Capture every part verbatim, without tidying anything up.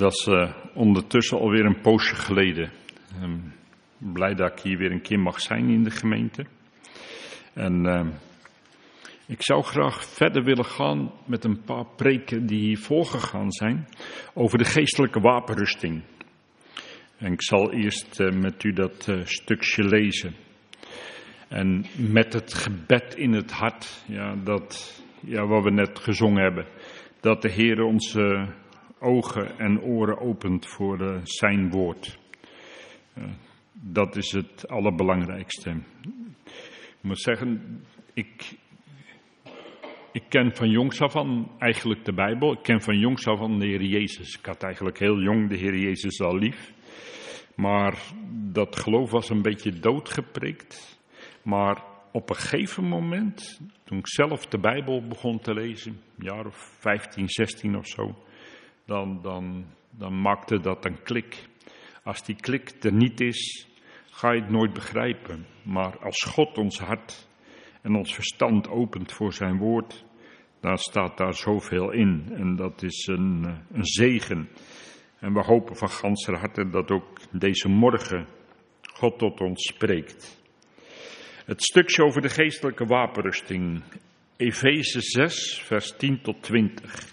Dat is uh, ondertussen alweer een poosje geleden. Um, blij dat ik hier weer een keer mag zijn in de gemeente. En uh, ik zou graag verder willen gaan met een paar preken die hier voorgegaan zijn over de geestelijke wapenrusting. En ik zal eerst uh, met u dat uh, stukje lezen. En met het gebed in het hart, ja, dat, ja, wat we net gezongen hebben, dat de Heer onze ogen en oren opent voor uh, zijn woord. Uh, dat is het allerbelangrijkste. Ik moet zeggen, ik, ik ken van jongs af aan eigenlijk de Bijbel. Ik ken van jongs af aan de Heer Jezus. Ik had eigenlijk heel jong de Heer Jezus al lief. Maar dat geloof was een beetje doodgeprikt. Maar op een gegeven moment, toen ik zelf de Bijbel begon te lezen, een jaar of vijftien, zestien of zo, dan, dan, dan maakte dat een klik. Als die klik er niet is, ga je het nooit begrijpen. Maar als God ons hart en ons verstand opent voor zijn woord, dan staat daar zoveel in. En dat is een, een zegen. En we hopen van ganser harte dat ook deze morgen God tot ons spreekt. Het stukje over de geestelijke wapenrusting. Efeze zes, vers tien tot twintig.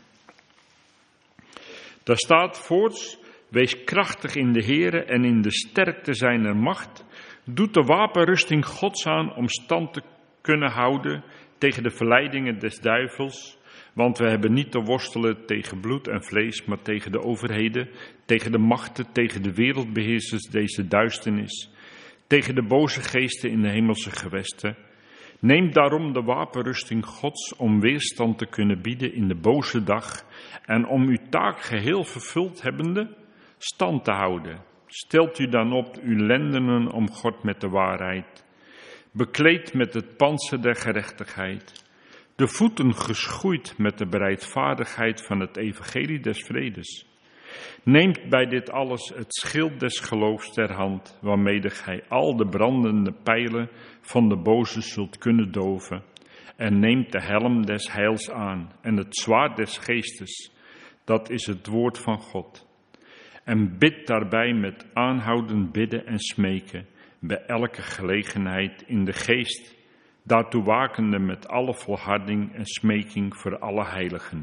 Daar staat voorts: wees krachtig in de Here en in de sterkte zijner macht. Doet de wapenrusting Gods aan om stand te kunnen houden tegen de verleidingen des duivels. Want we hebben niet te worstelen tegen bloed en vlees, maar tegen de overheden, tegen de machten, tegen de wereldbeheersers deze duisternis, tegen de boze geesten in de hemelse gewesten. Neem daarom de wapenrusting Gods om weerstand te kunnen bieden in de boze dag en om uw taak geheel vervuld hebbende stand te houden. Stelt u dan op uw lendenen om God met de waarheid, bekleed met het pantser der gerechtigheid, de voeten geschoeid met de bereidvaardigheid van het evangelie des vredes. Neemt bij dit alles het schild des geloofs ter hand, waarmede gij al de brandende pijlen van de boze zult kunnen doven. En neemt de helm des heils aan en het zwaard des geestes, dat is het woord van God. En bid daarbij met aanhoudend bidden en smeken, bij elke gelegenheid in de geest, daartoe wakende met alle volharding en smeking voor alle heiligen.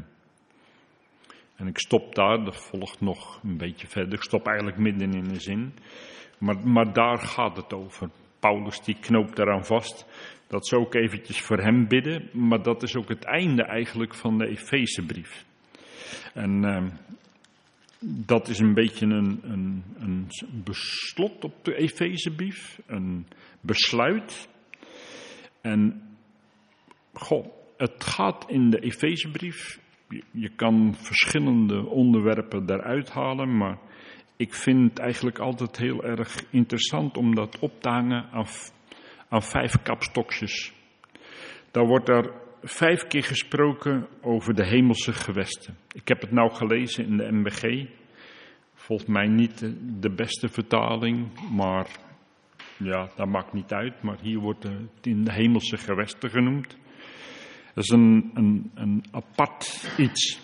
En ik stop daar, dat volgt nog een beetje verder. Ik stop eigenlijk midden in de zin. Maar, maar daar gaat het over. Paulus die knoopt daaraan vast. Dat ze ook eventjes voor hem bidden. Maar dat is ook het einde eigenlijk van de Efezebrief. En uh, dat is een beetje een, een, een beslot op de Efezebrief. Een besluit. En goh, het gaat in de Efezebrief. Je kan verschillende onderwerpen daaruit halen, maar ik vind het eigenlijk altijd heel erg interessant om dat op te hangen aan, aan vijf kapstokjes. Daar wordt er vijf keer gesproken over de hemelse gewesten. Ik heb het nou gelezen in de M B G. Volgens mij niet de, de beste vertaling, maar ja, dat maakt niet uit. Maar hier wordt het in de hemelse gewesten genoemd. Dat is een, een, een apart iets.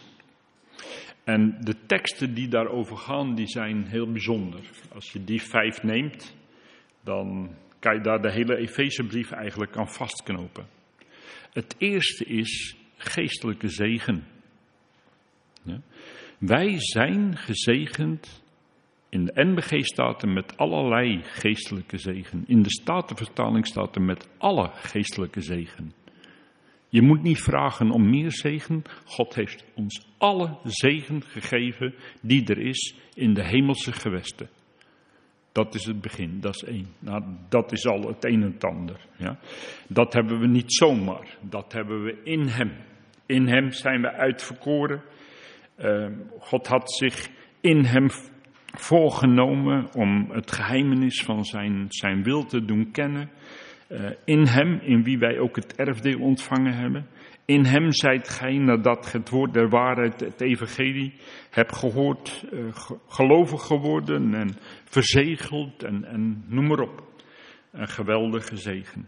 En de teksten die daarover gaan, die zijn heel bijzonder. Als je die vijf neemt, dan kan je daar de hele Efezebrief eigenlijk aan vastknopen. Het eerste is geestelijke zegen. Ja. Wij zijn gezegend, in de N B G staat er met allerlei geestelijke zegen. In de Statenvertaling staat er met alle geestelijke zegen. Je moet niet vragen om meer zegen. God heeft ons alle zegen gegeven die er is in de hemelse gewesten. Dat is het begin, dat is één. Nou, dat is al het een en het ander. Ja. Dat hebben we niet zomaar, dat hebben we in hem. In hem zijn we uitverkoren. Uh, God had zich in hem voorgenomen om het geheimenis van zijn, zijn wil te doen kennen. Uh, in hem, in wie wij ook het erfdeel ontvangen hebben. In hem zijt gij, nadat ge het woord der waarheid, het evangelie, hebt gehoord, uh, gelovig geworden en verzegeld en, en noem maar op. Een geweldige zegen.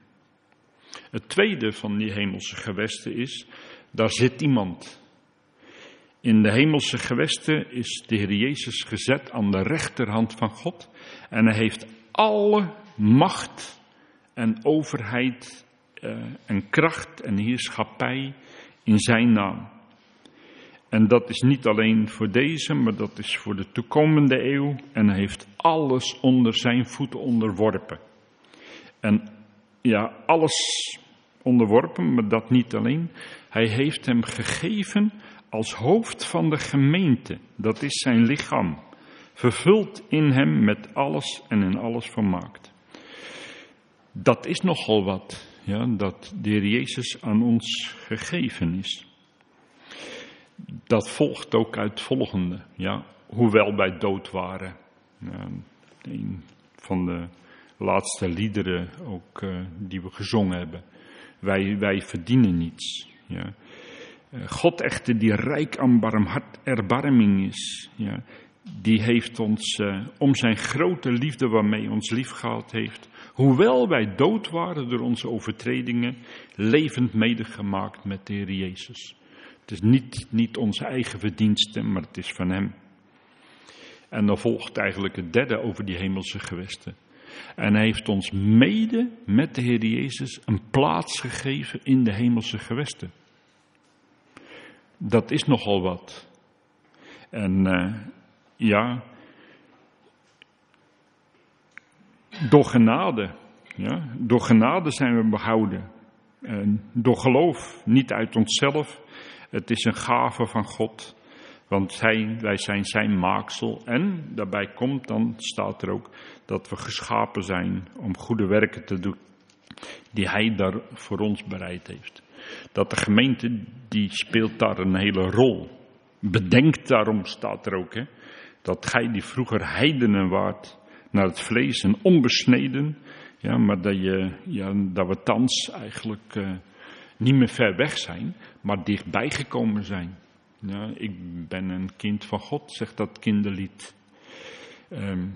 Het tweede van die hemelse gewesten is, daar zit iemand. In de hemelse gewesten is de Heer Jezus gezet aan de rechterhand van God. En hij heeft alle macht en overheid uh, en kracht en heerschappij in zijn naam. En dat is niet alleen voor deze, maar dat is voor de toekomende eeuw. En hij heeft alles onder zijn voeten onderworpen. En ja, alles onderworpen, maar dat niet alleen. Hij heeft hem gegeven als hoofd van de gemeente. Dat is zijn lichaam. Vervuld in hem met alles en in alles vermaakt. Dat is nogal wat, ja, dat de Heer Jezus aan ons gegeven is. Dat volgt ook uit het volgende, ja, hoewel wij dood waren. Ja, een van de laatste liederen ook uh, die we gezongen hebben. Wij, wij verdienen niets. Ja. Uh, God echter die rijk aan barmhart, erbarming is, ja, die heeft ons uh, om zijn grote liefde waarmee hij ons lief gehad heeft, hoewel wij dood waren door onze overtredingen, levend medegemaakt met de Heer Jezus. Het is niet, niet onze eigen verdienste, maar het is van hem. En dan volgt eigenlijk het derde over die hemelse gewesten. En hij heeft ons mede met de Heer Jezus een plaats gegeven in de hemelse gewesten. Dat is nogal wat. En uh, ja, door genade, ja, door genade zijn we behouden. En door geloof, niet uit onszelf. Het is een gave van God, want hij, wij zijn zijn maaksel. En daarbij komt, dan staat er ook, dat we geschapen zijn om goede werken te doen, die hij daar voor ons bereid heeft. Dat de gemeente, die speelt daar een hele rol. Bedenk daarom, staat er ook, hè, dat gij die vroeger heidenen waart, naar het vlees en onbesneden, ja, maar dat, je, ja, dat we thans eigenlijk uh, niet meer ver weg zijn, maar dichtbij gekomen zijn. Ja, ik ben een kind van God, zegt dat kinderlied. Um,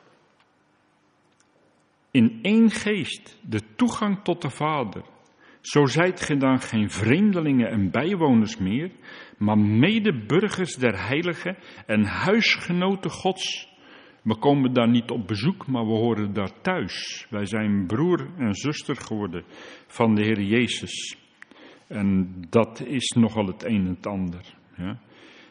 in één geest de toegang tot de Vader. Zo zijt ge dan geen vreemdelingen en bijwoners meer, maar medeburgers der heiligen en huisgenoten Gods. We komen daar niet op bezoek, maar we horen daar thuis. Wij zijn broer en zuster geworden van de Heer Jezus. En dat is nogal het een en het ander. Ja.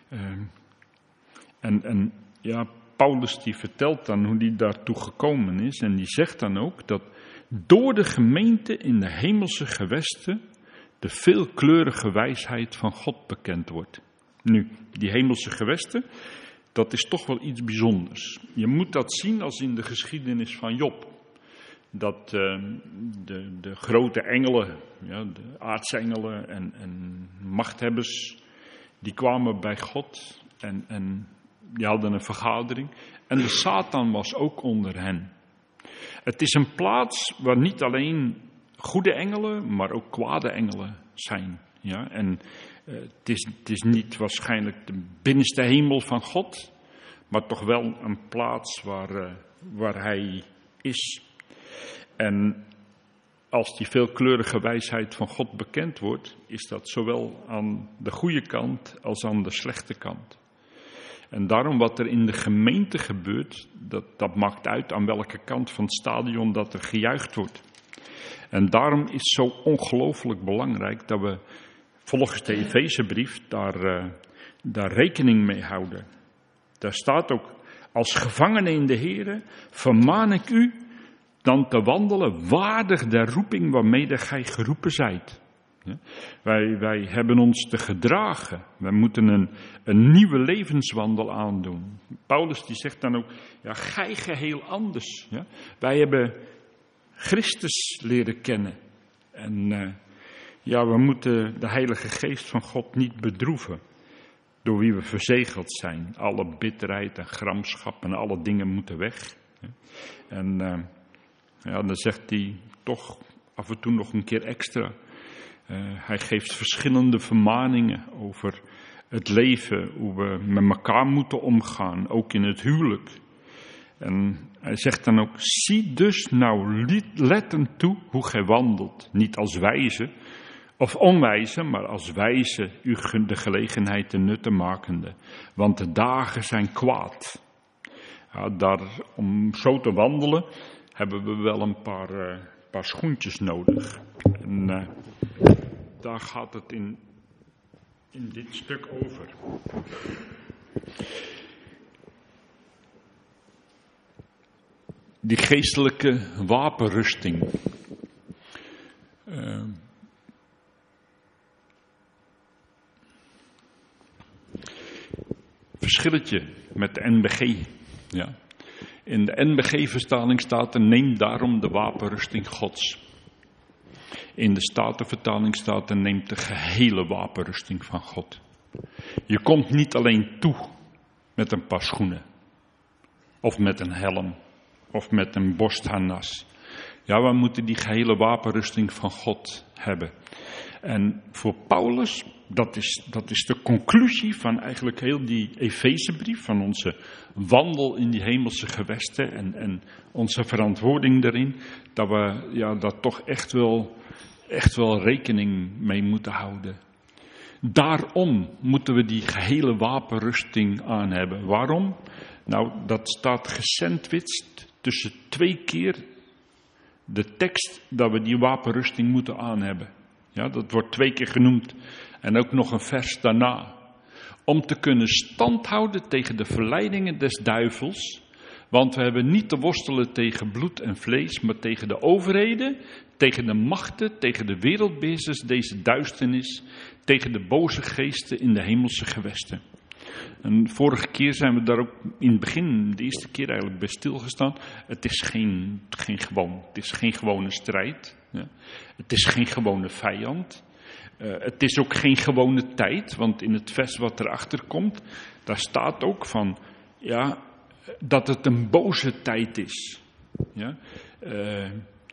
En, en ja, Paulus die vertelt dan hoe hij daartoe gekomen is. En die zegt dan ook dat door de gemeente in de hemelse gewesten de veelkleurige wijsheid van God bekend wordt. Nu, die hemelse gewesten, dat is toch wel iets bijzonders. Je moet dat zien als in de geschiedenis van Job. Dat uh, de, de grote engelen, ja, de aartsengelen en, en machthebbers, die kwamen bij God en, en die hadden een vergadering. En de Satan was ook onder hen. Het is een plaats waar niet alleen goede engelen, maar ook kwade engelen zijn. Ja? En uh, het, is, het is niet waarschijnlijk de binnenste hemel van God, maar toch wel een plaats waar, uh, waar hij is. En als die veelkleurige wijsheid van God bekend wordt, is dat zowel aan de goede kant als aan de slechte kant. En daarom wat er in de gemeente gebeurt, dat, dat maakt uit aan welke kant van het stadion dat er gejuicht wordt. En daarom is het zo ongelooflijk belangrijk dat we volgens de Efezebrief daar, uh, daar rekening mee houden. Daar staat ook, als gevangenen in de Here vermaan ik u dan te wandelen waardig der roeping waarmee gij geroepen zijt. Ja? Wij, wij hebben ons te gedragen. Wij moeten een, een nieuwe levenswandel aandoen. Paulus die zegt dan ook, ja, gij geheel anders. Ja? Wij hebben Christus leren kennen. En uh, ja, we moeten de Heilige Geest van God niet bedroeven. Door wie we verzegeld zijn. Alle bitterheid en gramschap en alle dingen moeten weg. Ja? En uh, ja, dan zegt hij toch af en toe nog een keer extra. Uh, hij geeft verschillende vermaningen over het leven, hoe we met elkaar moeten omgaan, ook in het huwelijk. En hij zegt dan ook, zie dus nou lettend toe hoe gij wandelt, niet als wijzen Of onwijze, maar als wijze u de gelegenheid te nutten makende. Want de dagen zijn kwaad. Ja, daar, om zo te wandelen hebben we wel een paar, uh, paar schoentjes nodig. En uh, daar gaat het in, in dit stuk over. Die geestelijke wapenrusting. Uh, verschilletje met de N B G. Ja. In de N B G-vertaling staat er: neem daarom de wapenrusting Gods. In de Statenvertaling staat er: neem de gehele wapenrusting van God. Je komt niet alleen toe met een paar schoenen. Of met een helm. Of met een borstharnas. Ja, we moeten die gehele wapenrusting van God hebben. En voor Paulus, dat is, dat is de conclusie van eigenlijk heel die Efezebrief, van onze wandel in die hemelse gewesten en, en onze verantwoording daarin, dat we ja, daar toch echt wel, echt wel rekening mee moeten houden. Daarom moeten we die gehele wapenrusting aan hebben. Waarom? Nou, dat staat gesandwiched tussen twee keer de tekst dat we die wapenrusting moeten aan hebben. Ja, dat wordt twee keer genoemd. En ook nog een vers daarna. Om te kunnen standhouden tegen de verleidingen des duivels. Want we hebben niet te worstelen tegen bloed en vlees, maar tegen de overheden, tegen de machten, tegen de wereldbeheersers, deze duisternis, tegen de boze geesten in de hemelse gewesten. En vorige keer zijn we daar ook in het begin, de eerste keer eigenlijk bij stilgestaan. Het is geen, geen gewoon, het is geen gewone strijd. Ja. Het is geen gewone vijand. Uh, het is ook geen gewone tijd, want in het vers wat erachter komt, daar staat ook van, ja, dat het een boze tijd is. Ja. Uh,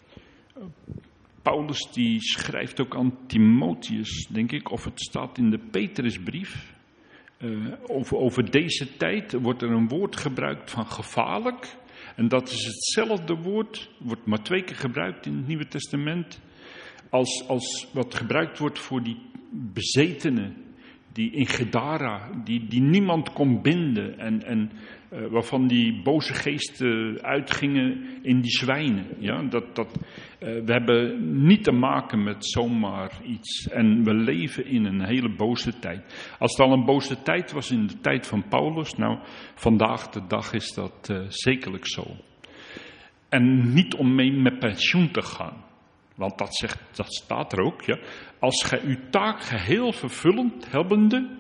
Paulus die schrijft ook aan Timotheus, denk ik, of het staat in de Petrusbrief. Uh, over, over deze tijd wordt er een woord gebruikt van gevaarlijk. En dat is hetzelfde woord, wordt maar twee keer gebruikt in het Nieuwe Testament, als, als wat gebruikt wordt voor die bezetenen, die in Gedara, die, die niemand kon binden en, en uh, waarvan die boze geesten uitgingen in die zwijnen. Ja, dat, dat, uh, we hebben niet te maken met zomaar iets en we leven in een hele boze tijd. Als het al een boze tijd was in de tijd van Paulus, nou, vandaag de dag is dat uh, zekerlijk zo. En niet om mee met pensioen te gaan. Want dat, zegt, dat staat er ook, ja. Als gij uw taak geheel vervullend hebbende,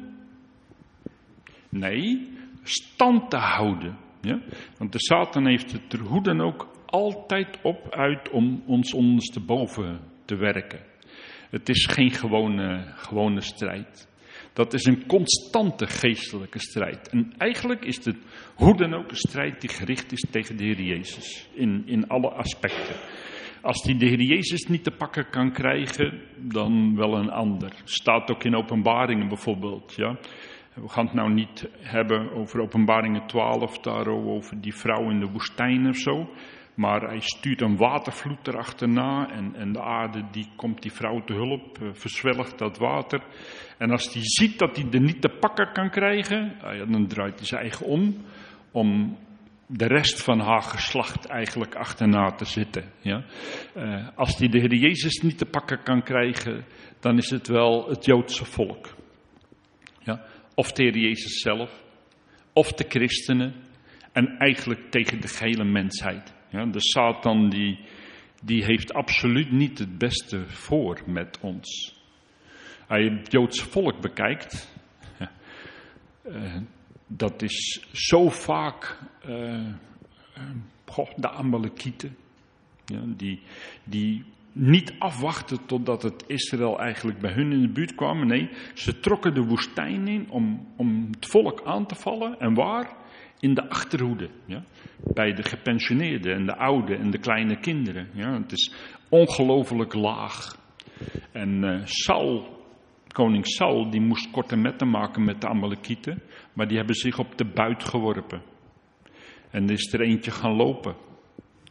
nee, stand te houden. Ja. Want de Satan heeft het er hoe dan ook altijd op uit om ons ondersteboven te werken. Het is geen gewone, gewone strijd. Dat is een constante geestelijke strijd. En eigenlijk is het hoe dan ook een strijd die gericht is tegen de Heer Jezus. In, in alle aspecten. Als die de Heer Jezus niet te pakken kan krijgen, dan wel een ander. Staat ook in Openbaringen bijvoorbeeld. Ja. We gaan het nou niet hebben over Openbaringen twaalf, daar over die vrouw in de woestijn of zo. Maar hij stuurt een watervloed erachterna en, en de aarde die komt die vrouw te hulp, uh, verzwelgt dat water. En als hij ziet dat hij er niet te pakken kan krijgen, uh, ja, dan draait hij zich eigen om, om de rest van haar geslacht eigenlijk achterna te zitten. Ja? Uh, als hij de Heer Jezus niet te pakken kan krijgen, dan is het wel het Joodse volk. Ja? Of de Heer Jezus zelf, of de christenen en eigenlijk tegen de gehele mensheid. Ja? De Satan die, die heeft absoluut niet het beste voor met ons. Als je het Joodse volk bekijkt, ja, uh, dat is zo vaak uh, uh, goh, de Amalekieten, ja, die, die niet afwachten totdat het Israël eigenlijk bij hun in de buurt kwam. Nee, ze trokken de woestijn in om, om het volk aan te vallen. En waar? In de achterhoede. Ja? Bij de gepensioneerden en de ouden en de kleine kinderen. Ja? Het is ongelooflijk laag. En uh, Saul, koning Saul, die moest korte metten maken met de Amalekieten. Maar die hebben zich op de buit geworpen. En er is er eentje gaan lopen.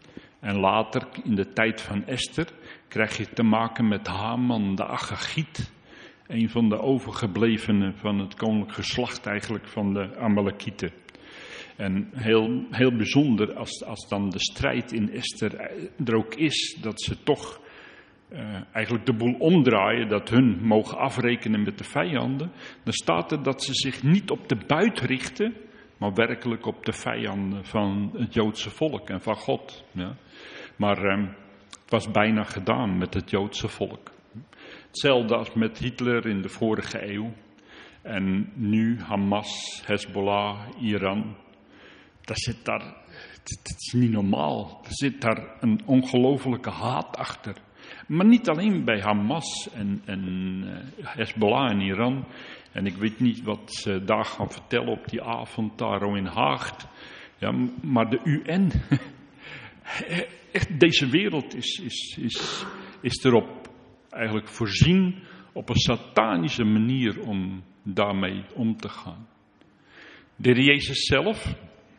En later, in de tijd van Esther, krijg je te maken met Haman de Agagiet. Een van de overgeblevenen van het koninklijk geslacht eigenlijk van de Amalekieten. En heel, heel bijzonder als, als dan de strijd in Esther er ook is, dat ze toch uh, eigenlijk de boel omdraaien, dat hun mogen afrekenen met de vijanden. Dan staat er dat ze zich niet op de buit richten, maar werkelijk op de vijanden van het Joodse volk en van God. Ja. Maar um, het was bijna gedaan met het Joodse volk. Hetzelfde als met Hitler in de vorige eeuw. En nu Hamas, Hezbollah, Iran. Daar zit daar, het is niet normaal. Er zit daar een ongelofelijke haat achter. Maar niet alleen bij Hamas en, en uh, Hezbollah en Iran. En ik weet niet wat ze daar gaan vertellen op die avond daar in Haag. Ja, maar de U N, echt deze wereld is, is, is, is erop eigenlijk voorzien op een satanische manier om daarmee om te gaan. De Heer Jezus zelf,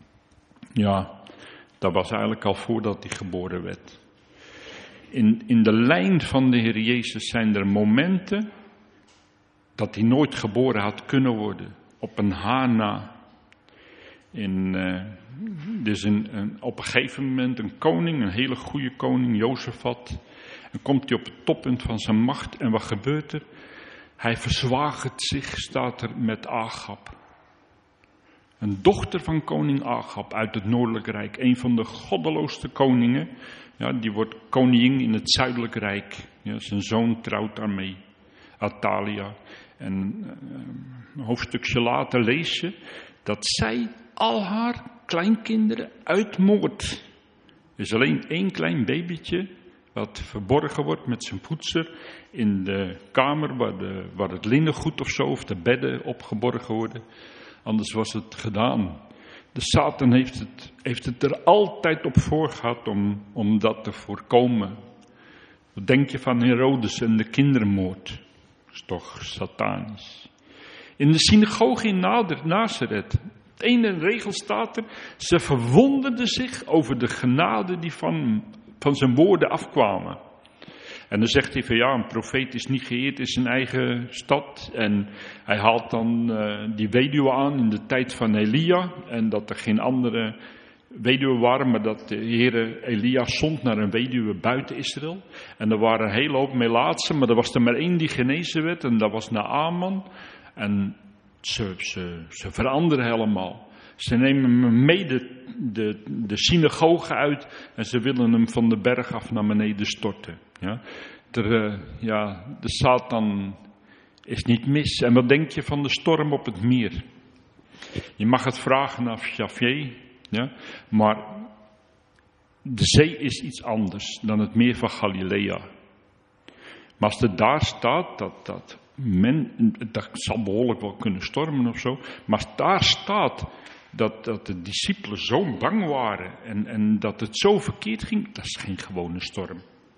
ja, dat was eigenlijk al voordat hij geboren werd. In, in de lijn van de Heer Jezus zijn er momenten dat hij nooit geboren had kunnen worden. Op een haar na. In, uh, dus een, een, op een gegeven moment een koning, een hele goede koning, Jozefat. En komt hij op het toppunt van zijn macht. En wat gebeurt er? Hij verzwagert zich, staat er, met Agab. Een dochter van koning Agab uit het Noordelijk Rijk. Een van de goddeloosste koningen. Ja, die wordt koningin in het Zuidelijk Rijk. Ja, zijn zoon trouwt daarmee. Atalia. En uh, een hoofdstukje later lees je dat zij al haar kleinkinderen uitmoordt. Er is alleen één klein babytje wat verborgen wordt met zijn voedser in de kamer waar, de, waar het linnengoed of zo of de bedden opgeborgen worden. Anders was het gedaan. De Satan heeft het, heeft het er altijd op voor gehad om, om dat te voorkomen. Wat denk je van Herodes en de kindermoord? Dat is toch satanisch. In de synagoge in Nazareth, het ene regel staat er, ze verwonderden zich over de genade die van, van zijn woorden afkwamen. En dan zegt hij van ja, een profeet is niet geëerd in zijn eigen stad. En hij haalt dan uh, die weduwe aan in de tijd van Elia. En dat er geen andere weduwe waren, maar dat de Heere Elia zond naar een weduwe buiten Israël. En er waren een hele hoop melaatsen, maar er was er maar één die genezen werd. En dat was Naaman. En ze, ze, ze veranderen helemaal. Ze nemen hem mee de, de, de synagoge uit en ze willen hem van de berg af naar beneden storten. Ja, de, uh, ja, de Satan is niet mis. En wat denk je van de storm op het meer? Je mag het vragen af Javier, ja, maar de zee is iets anders dan het meer van Galilea. Maar als het daar staat, dat, dat men, dat zal behoorlijk wel kunnen stormen of zo, maar als daar staat dat, dat de discipelen zo bang waren en, en dat het zo verkeerd ging, dat is geen gewone storm.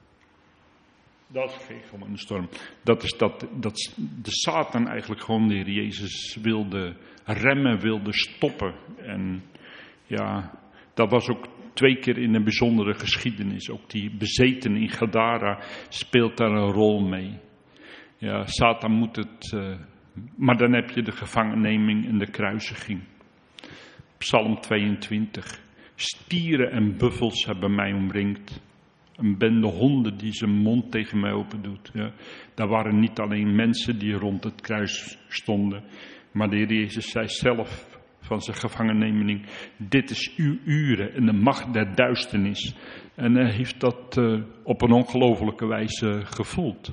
Dat is geen gewone storm. Dat is dat, dat de Satan eigenlijk gewoon de Heer Jezus wilde remmen, wilde stoppen. En ja, dat was ook twee keer in een bijzondere geschiedenis. Ook die bezeten in Gadara speelt daar een rol mee. Ja, Satan moet het... Uh, maar dan heb je de gevangenneming en de kruisiging. Psalm tweeëntwintig. Stieren en buffels hebben mij omringd. Een bende honden die zijn mond tegen mij open doet. Ja. Daar waren niet alleen mensen die rond het kruis stonden. Maar de Heer Jezus zei zelf van zijn gevangenneming. Dit is uw uren en de macht der duisternis. En hij heeft dat uh, op een ongelofelijke wijze gevoeld.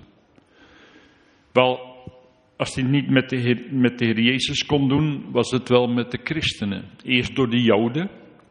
Wel, als hij het niet met de, Heer, met de Heer Jezus kon doen, was het wel met de christenen. Eerst door de Joden,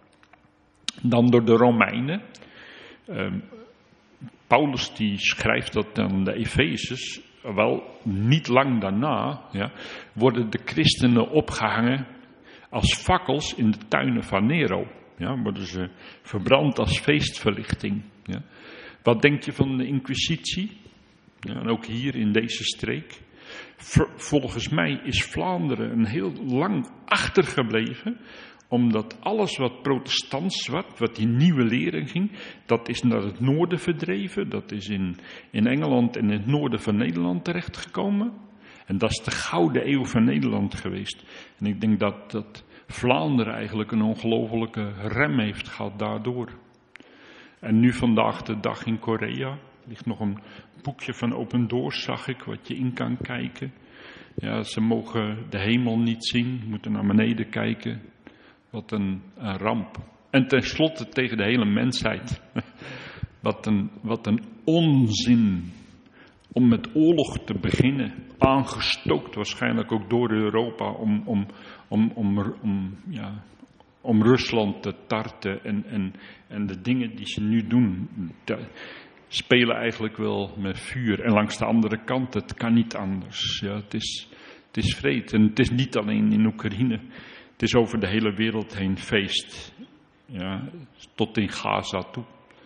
dan door de Romeinen. Uh, Paulus die schrijft dat aan de Efezes, wel niet lang daarna, ja, worden de christenen opgehangen als fakkels in de tuinen van Nero. Ja, worden ze verbrand als feestverlichting. Ja. Wat denk je van de Inquisitie? Ja, en ook hier in deze streek. Volgens mij is Vlaanderen een heel lang achtergebleven omdat alles wat protestants was, wat die nieuwe lering ging, dat is naar het noorden verdreven. Dat is in, in Engeland en in het noorden van Nederland terechtgekomen. En dat is de gouden eeuw van Nederland geweest. En ik denk dat, dat Vlaanderen eigenlijk een ongelofelijke rem heeft gehad daardoor. En nu vandaag de dag in Korea, er ligt nog een boekje van Open Doors, zag ik, wat je in kan kijken. Ja, ze mogen de hemel niet zien, moeten naar beneden kijken. Wat een, een ramp. En tenslotte tegen de hele mensheid. Wat een, wat een onzin om met oorlog te beginnen. Aangestookt waarschijnlijk ook door Europa om, om, om, om, om, ja, om Rusland te tarten. En, en, en de dingen die ze nu doen, spelen eigenlijk wel met vuur. En langs de andere kant, het kan niet anders. Ja, het is, het is vreed. En het is niet alleen in Oekraïne. Het is over de hele wereld heen feest. Ja, tot in Gaza toe.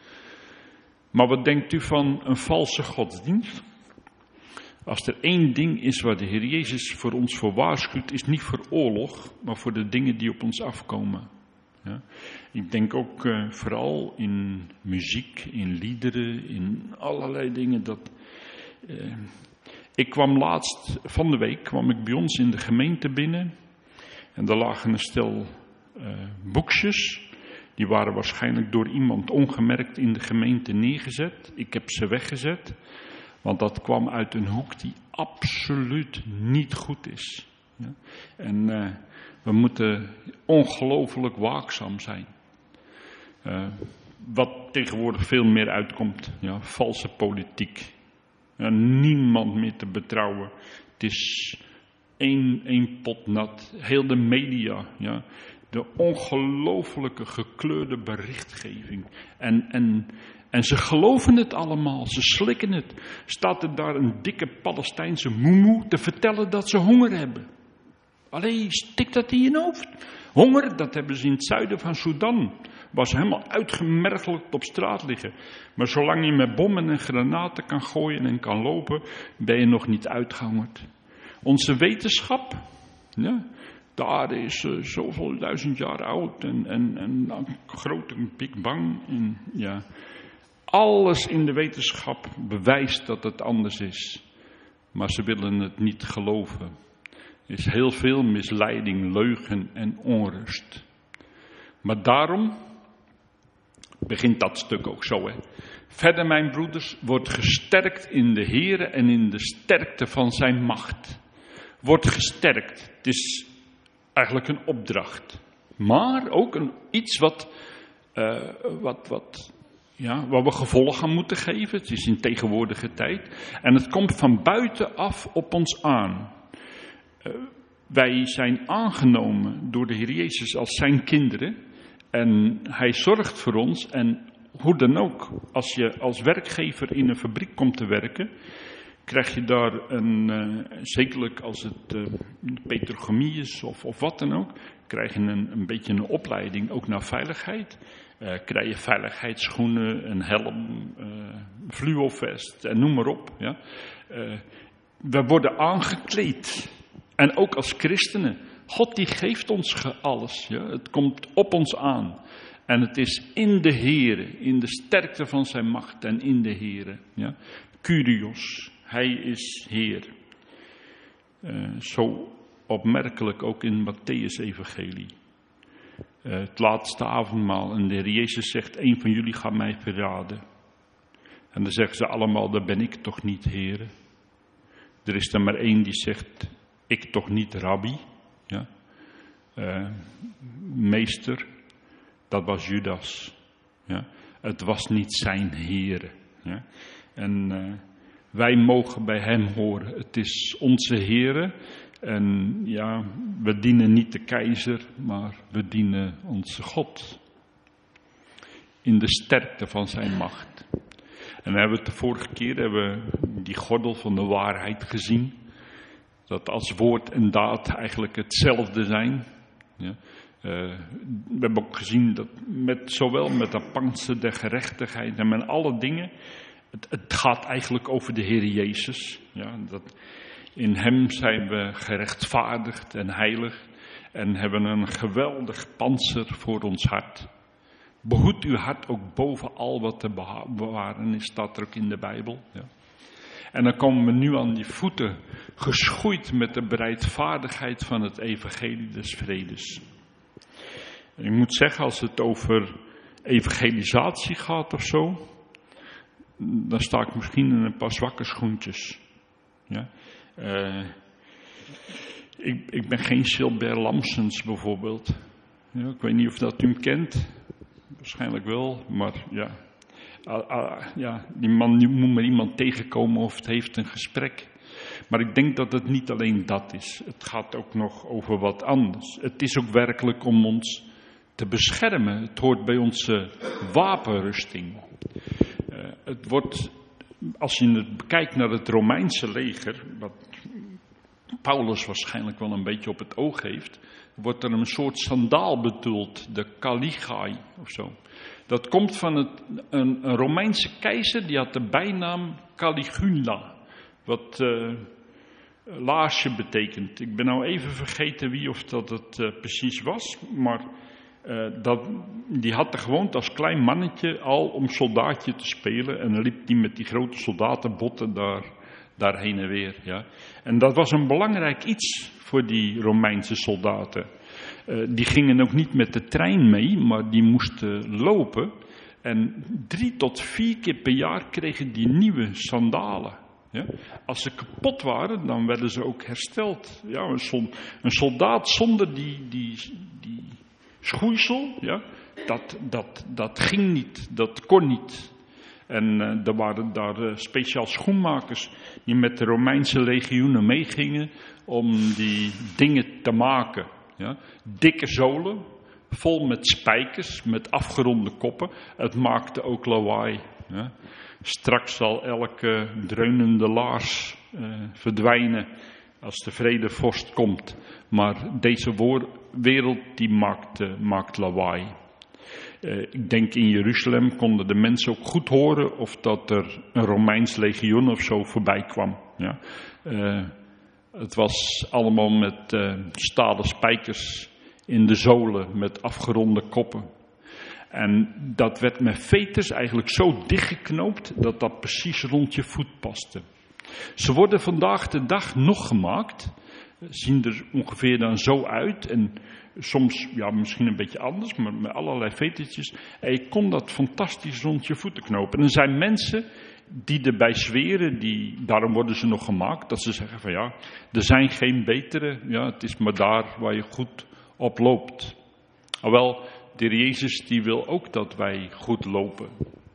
Maar wat denkt u van een valse godsdienst? Als er één ding is waar de Heer Jezus voor ons voor waarschuwt, is niet voor oorlog, maar voor de dingen die op ons afkomen. Ja. Ik denk ook uh, vooral in muziek, in liederen, in allerlei dingen. Dat, uh, ik kwam laatst, van de week, kwam ik bij ons in de gemeente binnen. En daar lagen een stel uh, boekjes. Die waren waarschijnlijk door iemand ongemerkt in de gemeente neergezet. Ik heb ze weggezet. Want dat kwam uit een hoek die absoluut niet goed is. Ja? En uh, we moeten ongelooflijk waakzaam zijn. Uh, wat tegenwoordig veel meer uitkomt. Ja, valse politiek. Ja, niemand meer te betrouwen. Het is één, één pot nat. Heel de media. Ja. De ongelooflijke gekleurde berichtgeving. En, en, en ze geloven het allemaal. Ze slikken het. Staat er daar een dikke Palestijnse moemoe te vertellen dat ze honger hebben. Allee, stik dat in je hoofd. Honger, dat hebben ze in het zuiden van Sudan. Waar ze helemaal uitgemergeld op straat liggen. Maar zolang je met bommen en granaten kan gooien en kan lopen, ben je nog niet uitgehongerd. Onze wetenschap, ja, daar is uh, zoveel duizend jaar oud en, en, en een grote Big Bang. En, ja, alles in de wetenschap bewijst dat het anders is. Maar ze willen het niet geloven. Er is heel veel misleiding, leugen en onrust. Maar daarom begint dat stuk ook zo. Hè. Verder, mijn broeders, wordt gesterkt in de Here en in de sterkte van zijn macht. Wordt gesterkt. Het is eigenlijk een opdracht. Maar ook een, iets wat, uh, wat, wat, ja, waar we gevolg aan moeten geven. Het is in tegenwoordige tijd. En het komt van buitenaf op ons aan. Uh, wij zijn aangenomen door de Heer Jezus als zijn kinderen. En hij zorgt voor ons. En hoe dan ook, als je als werkgever in een fabriek komt te werken, krijg je daar een, uh, zekerlijk als het uh, petrochemie is of, of wat dan ook, krijg je een, een beetje een opleiding ook naar veiligheid. Uh, krijg je veiligheidsschoenen, een helm, uh, fluovest en noem maar op. Ja. Uh, we worden aangekleed. En ook als christenen. God die geeft ons alles. Ja. Het komt op ons aan. En het is in de Here, in de sterkte van zijn macht en in de Here. Ja. Kyrios. Hij is Heer. Uh, zo opmerkelijk ook in Mattheüs evangelie. Uh, het laatste avondmaal. En de Heer Jezus zegt, een van jullie gaat mij verraden. En dan zeggen ze allemaal, dat ben ik toch niet, Heer. Er is er maar één die zegt, ik toch niet, Rabbi. Ja. Uh, meester, dat was Judas. Ja. Het was niet zijn Heer. Ja. En uh, wij mogen bij hem horen. Het is onze Heere. En ja, we dienen niet de keizer, maar we dienen onze God. In de sterkte van zijn macht. En we hebben het de vorige keer, hebben we die gordel van de waarheid gezien. Dat als woord en daad eigenlijk hetzelfde zijn. Ja. Uh, we hebben ook gezien dat met, zowel met de panzer der gerechtigheid en met alle dingen. Het, het gaat eigenlijk over de Heer Jezus. Ja, dat in hem zijn we gerechtvaardigd en heilig. en hebben een geweldig pantser voor ons hart. Behoed uw hart ook boven al wat te bewaren is, staat er ook in de Bijbel. Ja. En dan komen we nu aan die voeten, geschoeid met de bereidvaardigheid van het evangelie des vredes. En ik moet zeggen, als het over evangelisatie gaat of zo, dan sta ik misschien in een paar zwakke schoentjes. Ja. Uh, ik, ik ben geen Gilbert Lamsens bijvoorbeeld. Ja, ik weet niet of dat u hem kent. Waarschijnlijk wel, maar ja. Uh, uh, ja, die man die moet maar iemand tegenkomen of het heeft een gesprek. Maar ik denk dat het niet alleen dat is. Het gaat ook nog over wat anders. Het is ook werkelijk om ons te beschermen. Het hoort bij onze wapenrusting. Uh, het wordt, als je het bekijkt naar het Romeinse leger, wat Paulus waarschijnlijk wel een beetje op het oog heeft, wordt er een soort sandaal bedoeld, de caligae of zo. Dat komt van het, een, een Romeinse keizer, die had de bijnaam Caligula, wat uh, laarsje betekent. Ik ben nou even vergeten wie of dat het uh, precies was, maar uh, dat, die had de gewoonte als klein mannetje al om soldaatje te spelen en dan liep die met die grote soldatenbotten daar, daar heen en weer. Ja. En dat was een belangrijk iets voor die Romeinse soldaten. Uh, die gingen ook niet met de trein mee, maar die moesten lopen. En drie tot vier keer per jaar kregen die nieuwe sandalen. Ja? Als ze kapot waren, dan werden ze ook hersteld. Ja, een, sol, een soldaat zonder die, die, die schoeisel, ja, dat, dat, dat ging niet, dat kon niet. En uh, er waren daar uh, speciaal schoenmakers die met de Romeinse legioenen meegingen om die dingen te maken. Ja? Dikke zolen, vol met spijkers, met afgeronde koppen. Het maakte ook lawaai. Ja? Straks zal elke dreunende laars uh, verdwijnen als de vredevorst komt. Maar deze woor- wereld die maakt, uh, maakt lawaai. Uh, ik denk in Jeruzalem konden de mensen ook goed horen of dat er een Romeins legioen of zo voorbij kwam. Ja? Uh, het was allemaal met uh, stalen spijkers in de zolen met afgeronde koppen. En dat werd met veters eigenlijk zo dichtgeknoopt dat dat precies rond je voet paste. Ze worden vandaag de dag nog gemaakt, zien er ongeveer dan zo uit en soms ja, misschien een beetje anders, maar met allerlei vetertjes. En je kon dat fantastisch rond je voeten knopen. En er zijn mensen die erbij zweren, die, daarom worden ze nog gemaakt, dat ze zeggen van ja, er zijn geen betere, ja, het is maar daar waar je goed op loopt. Alhoewel, de Heer Jezus die wil ook dat wij goed lopen.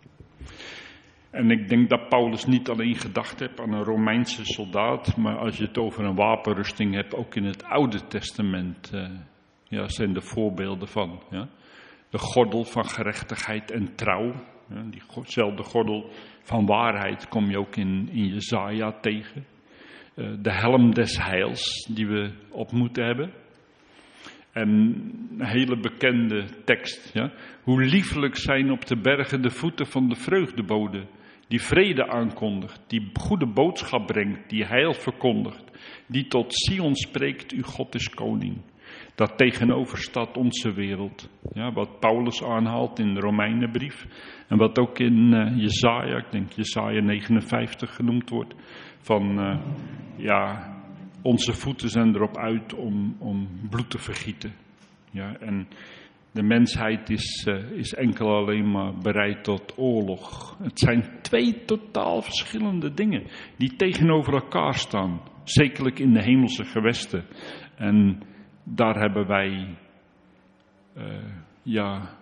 En ik denk dat Paulus niet alleen gedacht heeft aan een Romeinse soldaat, maar als je het over een wapenrusting hebt, ook in het Oude Testament uh, ja, zijn er voorbeelden van. Ja. De gordel van gerechtigheid en trouw, ja, diezelfde gordel van waarheid kom je ook in, in Jesaja tegen. Uh, de helm des heils die we op moeten hebben. En een hele bekende tekst. Ja? Hoe liefelijk zijn op de bergen de voeten van de vreugdebode, die vrede aankondigt, die goede boodschap brengt, die heil verkondigt, die tot Sion spreekt, uw God is koning. Dat tegenover staat onze wereld. Ja, wat Paulus aanhaalt in de Romeinenbrief en wat ook in uh, Jesaja, ik denk Jesaja negenenvijftig genoemd wordt, van uh, ja... Onze voeten zijn erop uit om, om bloed te vergieten. Ja, en de mensheid is, uh, is enkel alleen maar bereid tot oorlog. Het zijn twee totaal verschillende dingen die tegenover elkaar staan. Zekerlijk in de hemelse gewesten. En daar hebben wij uh, ja,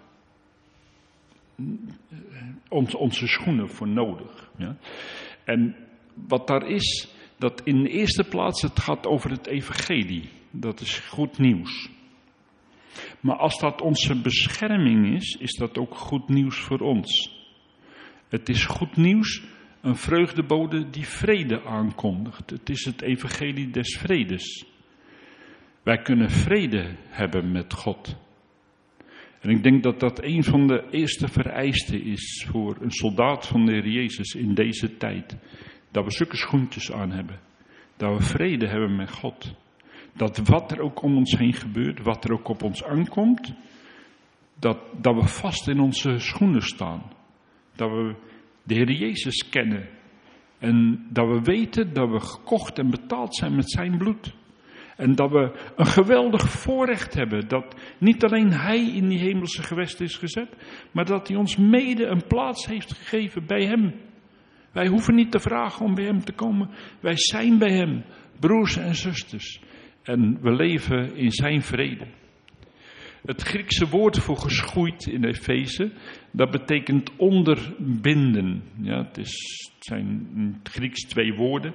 ons, onze schoenen voor nodig. Ja. En wat daar is, dat in de eerste plaats het gaat over het evangelie. Dat is goed nieuws. Maar als dat onze bescherming is, is dat ook goed nieuws voor ons. Het is goed nieuws, een vreugdebode die vrede aankondigt. Het is het evangelie des vredes. Wij kunnen vrede hebben met God. En ik denk dat dat een van de eerste vereisten is voor een soldaat van de Heer Jezus in deze tijd. Dat we zulke schoentjes aan hebben. Dat we vrede hebben met God. Dat wat er ook om ons heen gebeurt, wat er ook op ons aankomt, dat, dat we vast in onze schoenen staan. Dat we de Heer Jezus kennen. En dat we weten dat we gekocht en betaald zijn met zijn bloed. En dat we een geweldig voorrecht hebben. Dat niet alleen hij in die hemelse gewesten is gezet, maar dat hij ons mede een plaats heeft gegeven bij hem. Wij hoeven niet te vragen om bij hem te komen. Wij zijn bij hem, broers en zusters. En we leven in zijn vrede. Het Griekse woord voor geschoeid in Efeze, dat betekent onderbinden. Ja, het, is, het zijn in het Grieks twee woorden.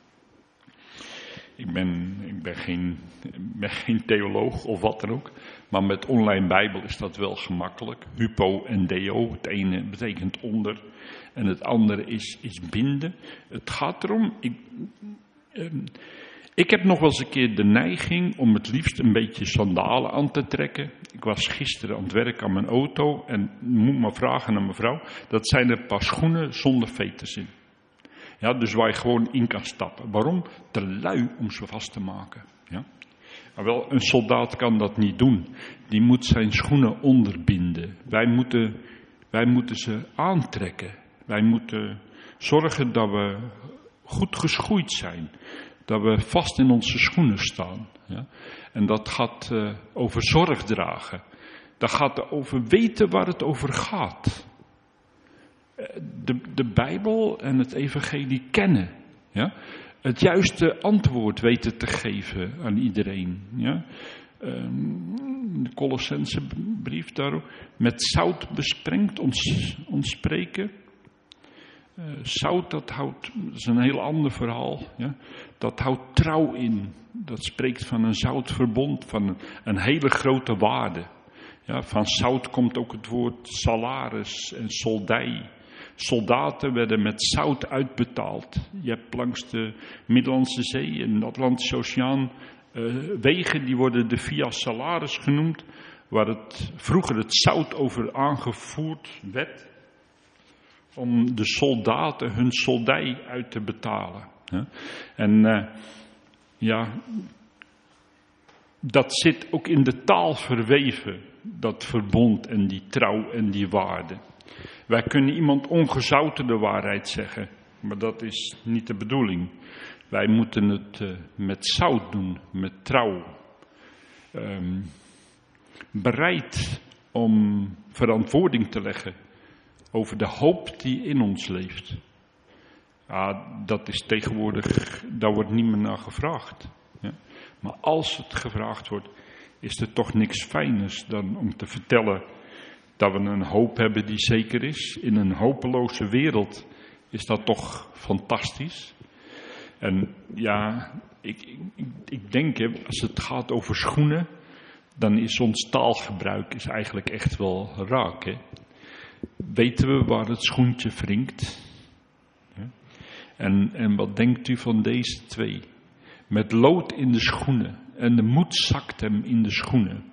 Ik ben, ik ben, geen, ik ben geen theoloog of wat dan ook. Maar met online Bijbel is dat wel gemakkelijk. Hypo en deo. Het ene betekent onder en het andere is, is binden. Het gaat erom... Ik, eh, ik heb nog wel eens een keer de neiging om het liefst een beetje sandalen aan te trekken. Ik was gisteren aan het werk aan mijn auto en moet maar vragen aan mijn vrouw. Dat zijn een paar schoenen zonder veters in. Ja, dus waar je gewoon in kan stappen. Waarom? Te lui om ze vast te maken. Ja? Maar wel, een soldaat kan dat niet doen. Die moet zijn schoenen onderbinden. Wij moeten, wij moeten ze aantrekken. Wij moeten zorgen dat we goed geschoeid zijn. Dat we vast in onze schoenen staan. Ja? En dat gaat uh, over zorg dragen. Dat gaat over weten waar het over gaat. De, de Bijbel en het evangelie kennen. Ja? Het juiste antwoord weten te geven aan iedereen. Ja? Um, de Colossense brief daarop. Met zout besprengd ons, ons spreken. Uh, zout, dat houdt, dat is een heel ander verhaal. Ja? Dat houdt trouw in. Dat spreekt van een zoutverbond, van een, een hele grote waarde. Ja, van zout komt ook het woord salaris en soldij. Soldaten werden met zout uitbetaald. Je hebt langs de Middellandse Zee en de Atlantische Oceaan uh, wegen, die worden de via salaris genoemd, waar het vroeger het zout over aangevoerd werd om de soldaten hun soldij uit te betalen. Ja. En uh, ja, dat zit ook in de taal verweven, dat verbond en die trouw en die waarde. Wij kunnen iemand ongezouten de waarheid zeggen, maar dat is niet de bedoeling. Wij moeten het uh, met zout doen, met trouw. Um, bereid om verantwoording te leggen over de hoop die in ons leeft. Ah, dat is tegenwoordig, daar wordt niet meer naar gevraagd. Ja. Maar als het gevraagd wordt, is er toch niks fijners dan om te vertellen dat we een hoop hebben die zeker is. In een hopeloze wereld is dat toch fantastisch. En ja, ik, ik, ik denk, hè, als het gaat over schoenen, dan is ons taalgebruik is eigenlijk echt wel raak. Hè? Weten we waar het schoentje wringt? Ja? En, en wat denkt u van deze twee? Met lood in de schoenen en de moed zakt hem in de schoenen.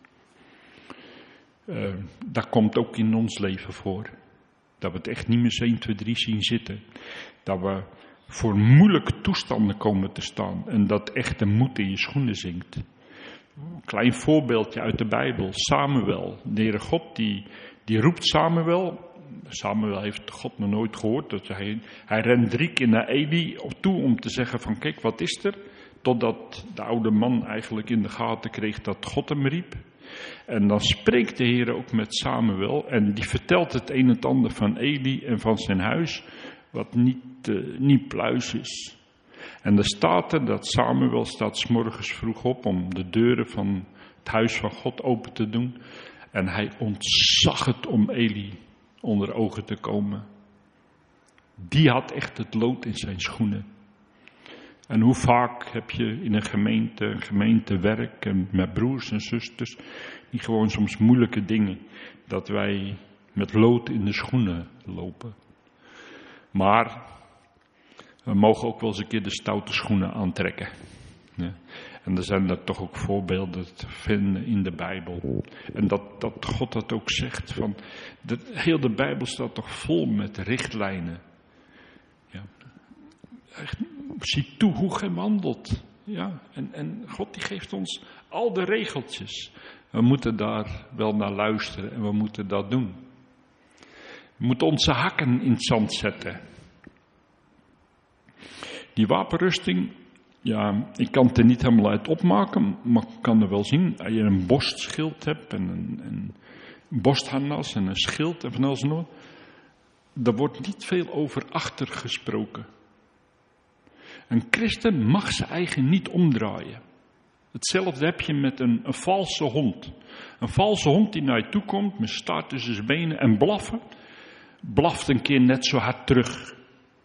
Uh, dat komt ook in ons leven voor. Dat we het echt niet meer één, twee, drie zien zitten. Dat we voor moeilijke toestanden komen te staan. En dat echt de moed in je schoenen zinkt. Een klein voorbeeldje uit de Bijbel. Samuel. De Heere God die, die roept Samuel. Samuel heeft God nog nooit gehoord. Dat hij, hij rent drie keer naar Eli toe om te zeggen van kijk, wat is er? Totdat de oude man eigenlijk in de gaten kreeg dat God hem riep. En dan spreekt de Heer ook met Samuel en die vertelt het een en het ander van Eli en van zijn huis, wat niet, uh, niet pluis is. En er staat er dat Samuel staat 's morgens vroeg op om de deuren van het huis van God open te doen. En hij ontzag het om Eli onder ogen te komen. Die had echt het lood in zijn schoenen. En hoe vaak heb je in een gemeente, een gemeentewerk en met broers en zusters, die gewoon soms moeilijke dingen, dat wij met lood in de schoenen lopen. Maar we mogen ook wel eens een keer de stoute schoenen aantrekken. Ja. En er zijn er toch ook voorbeelden te vinden in de Bijbel. En dat, dat God dat ook zegt, van de, heel de Bijbel staat toch vol met richtlijnen. Ja. Zie toe hoe gij wandelt. Ja, en, en God die geeft ons al de regeltjes. We moeten daar wel naar luisteren en we moeten dat doen. We moeten onze hakken in het zand zetten. Die wapenrusting, ja, ik kan het er niet helemaal uit opmaken, maar ik kan er wel zien. Als je een borstschild hebt en een, een borstharnas en een schild en van alles nog. Er wordt niet veel over achter gesproken. Een christen mag zijn eigen niet omdraaien. Hetzelfde heb je met een, een valse hond. Een valse hond die naar je toe komt met staart tussen zijn benen en blaffen, blaft een keer net zo hard terug.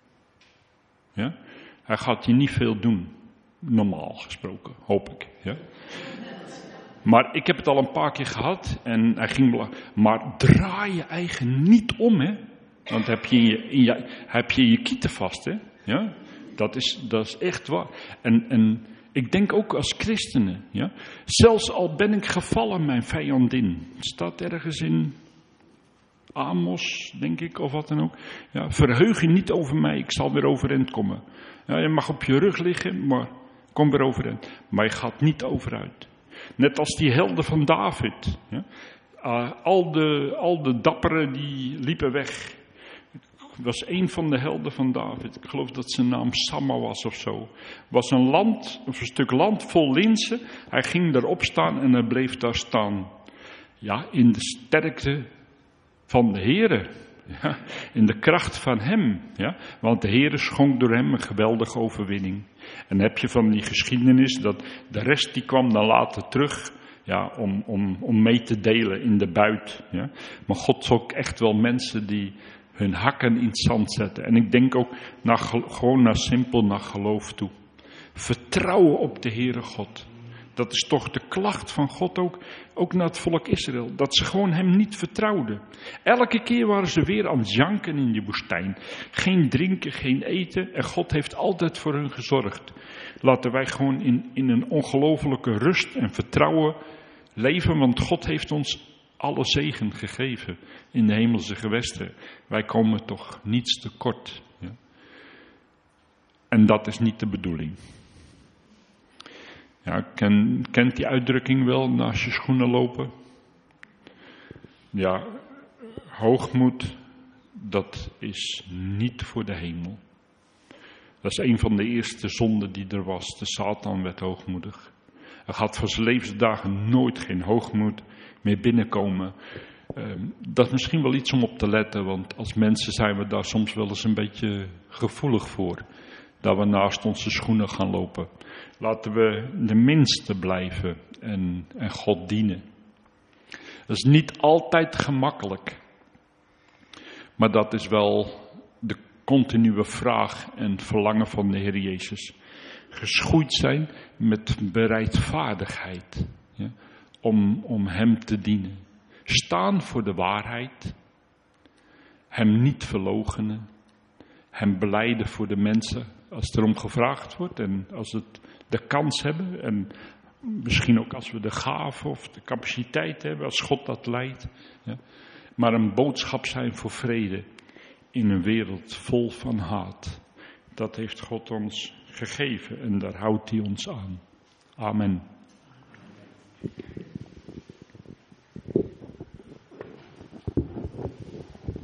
Ja? Hij gaat je niet veel doen, normaal gesproken, hoop ik. Ja? Maar ik heb het al een paar keer gehad en hij ging blaffen. Maar draai je eigen niet om, hè? Want heb je in je, in je, heb je, je kieten vast, hè? Ja? Dat is, dat is echt waar. En, en ik denk ook als christenen, ja? Zelfs al ben ik gevallen, mijn vijandin. Het staat ergens in Amos, denk ik, of wat dan ook. Ja, verheug je niet over mij, ik zal weer overeind komen. Ja, je mag op je rug liggen, maar kom weer overeind. Maar je gaat niet overuit. Net als die helden van David. Ja? Uh, al, de, al de dapperen die liepen weg. Het was een van de helden van David. Ik geloof dat zijn naam Samma was of zo. Het was een land, of een stuk land vol linzen. Hij ging erop staan en hij bleef daar staan. Ja, in de sterkte van de Heere. Ja, in de kracht van hem. Ja, want de Heere schonk door hem een geweldige overwinning. En dan heb je van die geschiedenis dat de rest die kwam dan later terug. Ja, om, om, om mee te delen in de buit. Ja. Maar God zoekt echt wel mensen die hun hakken in het zand zetten. En ik denk ook naar, gewoon naar simpel naar geloof toe. Vertrouwen op de Heere God. Dat is toch de klacht van God ook, ook naar het volk Israël. Dat ze gewoon hem niet vertrouwden. Elke keer waren ze weer aan het janken in die woestijn. Geen drinken, geen eten. En God heeft altijd voor hun gezorgd. Laten wij gewoon in, in een ongelofelijke rust en vertrouwen leven. Want God heeft ons alle zegen gegeven in de hemelse gewesten. Wij komen toch niets tekort. Ja? En dat is niet de bedoeling. Ja, ken, kent die uitdrukking wel, naast je schoenen lopen? Ja, hoogmoed, dat is niet voor de hemel. Dat is een van de eerste zonden die er was. De Satan werd hoogmoedig. Hij gaat van zijn levensdagen nooit geen hoogmoed meer binnenkomen. Uh, dat is misschien wel iets om op te letten, want als mensen zijn we daar soms wel eens een beetje gevoelig voor. Dat we naast onze schoenen gaan lopen. Laten we de minste blijven en, en God dienen. Dat is niet altijd gemakkelijk. Maar dat is wel de continue vraag en verlangen van de Heer Jezus. Geschoeid zijn met bereidvaardigheid. Ja, om, om hem te dienen. Staan voor de waarheid. Hem niet verloochenen. Hem belijden voor de mensen als er om gevraagd wordt en als het de kans hebben en misschien ook als we de gave of de capaciteit hebben, als God dat leidt. Ja. Maar een boodschap zijn voor vrede in een wereld vol van haat. Dat heeft God ons gegeven en daar houdt hij ons aan. Amen.